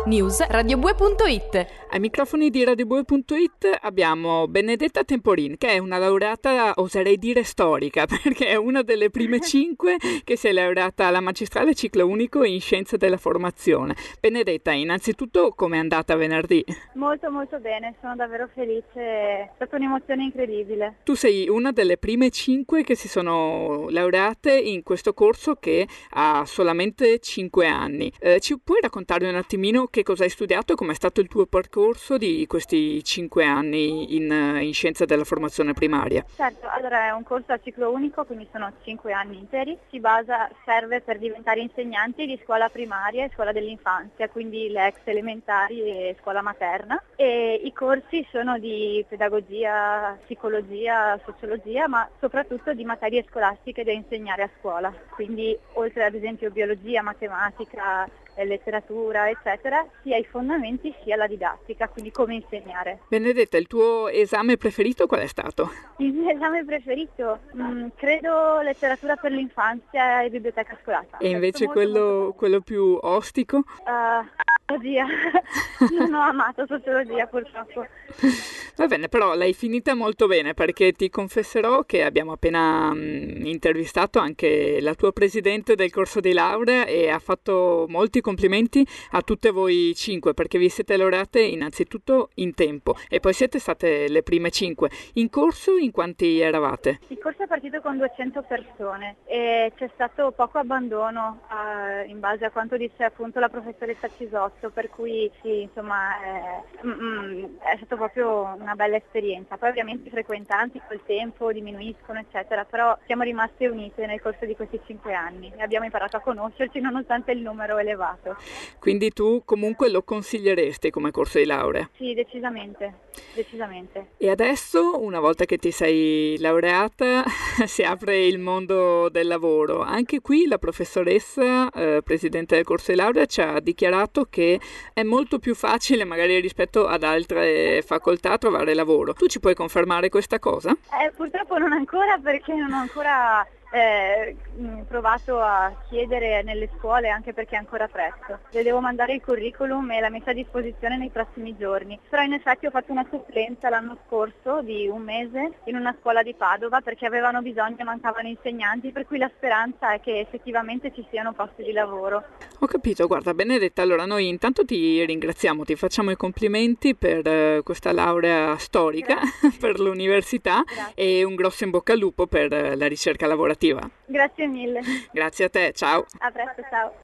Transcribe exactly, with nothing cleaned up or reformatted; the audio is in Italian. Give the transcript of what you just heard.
News radiobue punto it. Ai microfoni di radiobue punto it abbiamo Benedetta Temporin, che è una laureata, oserei dire storica, perché è una delle prime cinque che si è laureata alla magistrale ciclo unico in scienze della formazione. Benedetta, innanzitutto com'è andata venerdì? Molto molto bene, sono davvero felice, è stata un'emozione incredibile. Tu sei una delle prime cinque che si sono laureate in questo corso che ha solamente cinque anni. Eh, ci puoi raccontare un attimino che cosa hai studiato, com'è stato il tuo percorso di questi cinque anni in, in scienze della formazione primaria? Certo, allora è un corso a ciclo unico, quindi sono cinque anni interi, si basa, serve per diventare insegnanti di scuola primaria e scuola dell'infanzia, quindi le ex elementari e scuola materna, e i corsi sono di pedagogia, psicologia, sociologia, ma soprattutto di materie scolastiche da insegnare a scuola, quindi oltre ad esempio biologia, matematica, letteratura, eccetera, sia i fondamenti sia la didattica, quindi come insegnare. Benedetta, il tuo esame preferito qual è stato? Il mio esame preferito, mh, credo letteratura per l'infanzia e biblioteca scolastica. E invece molto, quello, molto quello più ostico? Uh, sociologia. Non ho amato sociologia purtroppo. Va bene, però l'hai finita molto bene, perché ti confesserò che abbiamo appena mh, intervistato anche la tua presidente del corso di laurea e ha fatto molti complimenti a tutte voi cinque, perché vi siete laureate innanzitutto in tempo e poi siete state le prime cinque. In corso in quanti eravate? Il corso è partito con duecento persone e c'è stato poco abbandono uh, in base a quanto disse appunto la professoressa Cisotto, per cui sì, insomma è, mm, è stato proprio una bella esperienza. Poi ovviamente i frequentanti col tempo diminuiscono eccetera, però siamo rimaste unite nel corso di questi cinque anni e abbiamo imparato a conoscerci nonostante il numero elevato. Quindi tu comunque lo consiglieresti come corso di laurea? Sì, decisamente, decisamente. E adesso, una volta che ti sei laureata, si apre il mondo del lavoro. Anche qui la professoressa, eh, presidente del corso di laurea, ci ha dichiarato che è molto più facile magari rispetto ad altre facoltà trovare lavoro. Tu ci puoi confermare questa cosa? Eh, purtroppo non ancora, perché non ho ancora eh, provato a chiedere nelle scuole, anche perché è ancora presto. Le devo mandare il curriculum e la messa a disposizione nei prossimi giorni. Però in effetti ho fatto una supplenza l'anno scorso di un mese in una scuola di Padova perché avevano bisogno e mancavano insegnanti, per cui la speranza è che effettivamente ci siano posti di lavoro. Ho capito, guarda Benedetta, allora noi intanto ti ringraziamo, ti facciamo i complimenti per uh, questa laurea storica per l'università. Grazie. E un grosso in bocca al lupo per uh, la ricerca lavorativa. Grazie mille. Grazie a te, ciao. A presto, ciao.